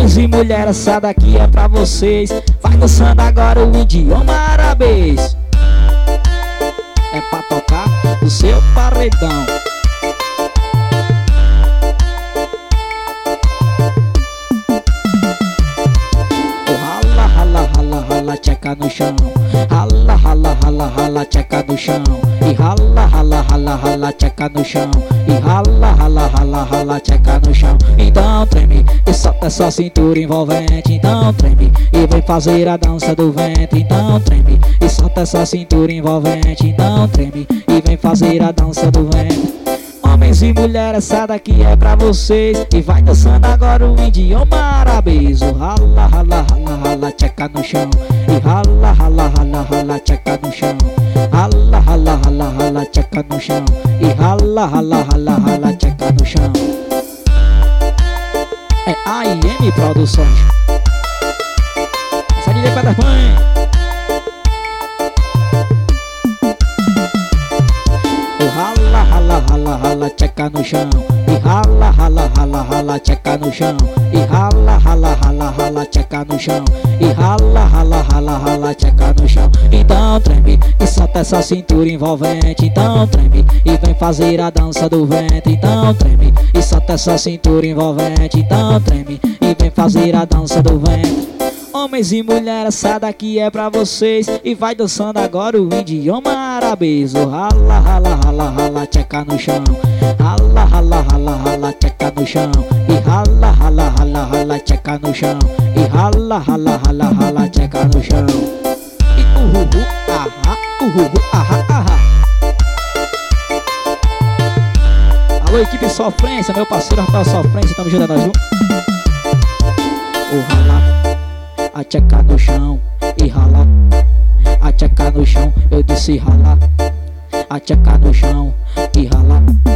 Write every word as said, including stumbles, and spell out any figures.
Homens e mulheres, essa daqui é pra vocês. Vai dançando agora o idioma arabês. É pra tocar o seu paredão. Rala, rala, rala, rala, tcheca no chão. Rala, rala, rala, rala, tcheca no chão. E rala, rala, rala, rala, tcheca no chão. E rala, rala, rala, rala, tcheca no chão. Então treme e solta essa cintura envolvente. Então treme e vem fazer a dança do ventre. Então treme e solta essa cintura envolvente. Então treme e vem fazer a dança do ventre. Homens e mulheres, essa daqui é pra vocês. E vai dançando agora o idioma arabês. O rala, rala, rala, rala, tcheca no chão. E rala, rala, rala, rala, tcheca no chão. Rala, rala, rala, rala, tcheca no chão. E rala, rala, rala, rala, tcheca no chão. É A I M Produções. Essa é de Pedra Mãe. Rala, rala, rala, rala, tcheca no chão. E rala, rala, rala, rala, tcheca no chão. E rala, rala, rala, rala, tcheca no chão. E rala, rala, rala, rala, tcheca no chão. Então treme e solta essa cintura envolvente. Então treme e vem fazer a dança do ventre. Então treme e solta essa cintura envolvente. Então treme e vem fazer a dança do ventre. Homens e mulheres, essa daqui é pra vocês. E vai dançando agora o idioma arabês. O rala, rala, rala, rala, tcheca no chão. Rala, rala, rala, rala, tcheca no chão. E rala, rala, rala, rala, tcheca no chão. E rala, rala, rala, rala, tcheca no chão. E uhuhu, ahá, uhuhu, ahá, ahá. Alô, equipe Sofrência, meu parceiro Rafael Sofrência, tamo junto, nós juntos. O rala, a tcheca no chão e rala, a tcheca no chão, eu disse rala, a tcheca no chão e rala.